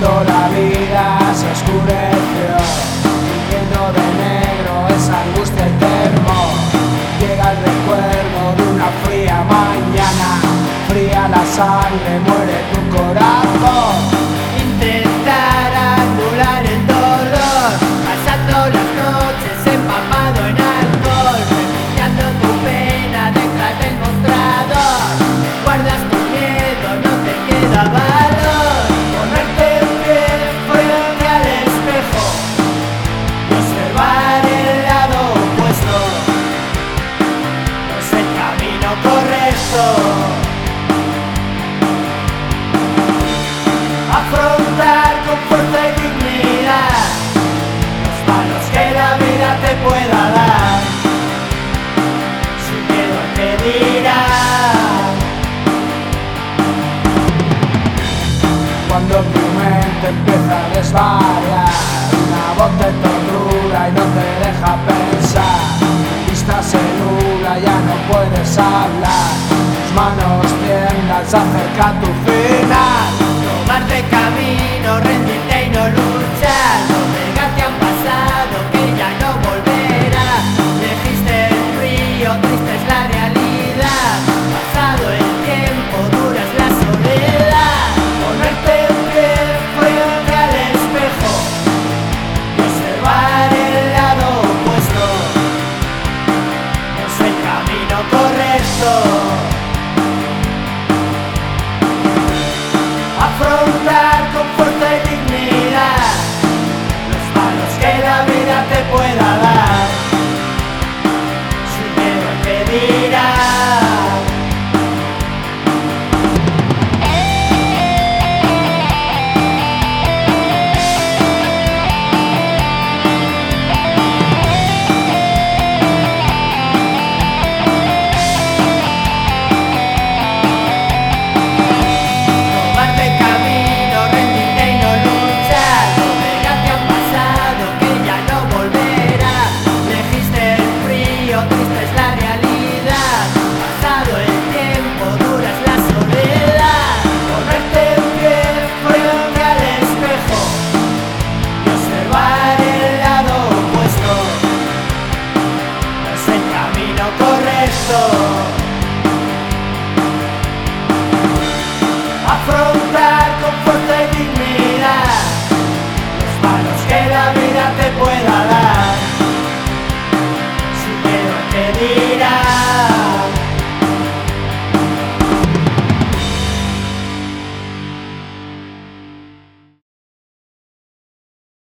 cuando la vida se oscureció, viviendo de negro esa angustia y temor. Llega el recuerdo de una fría mañana, fría la sangre, muere tu corazón. Intentar anular el dolor, pasando las noches empapado en alcohol, refugiando tu pena detrás del mostrador. Guardas tu miedo, no te queda valor. Ponerte en pie frente al espejo y observar el lado opuesto. No es el camino correcto. Afrontar con fuerza y dignidad los malos que la vida te pueda dar, sin miedo a que dirán. Cuando tu mente empieza a desvariar, una voz te tortura y no te deja pensar. Tu vista se nubla, ya no puedes hablar, tus manos tiemblan, se acerca tu fin.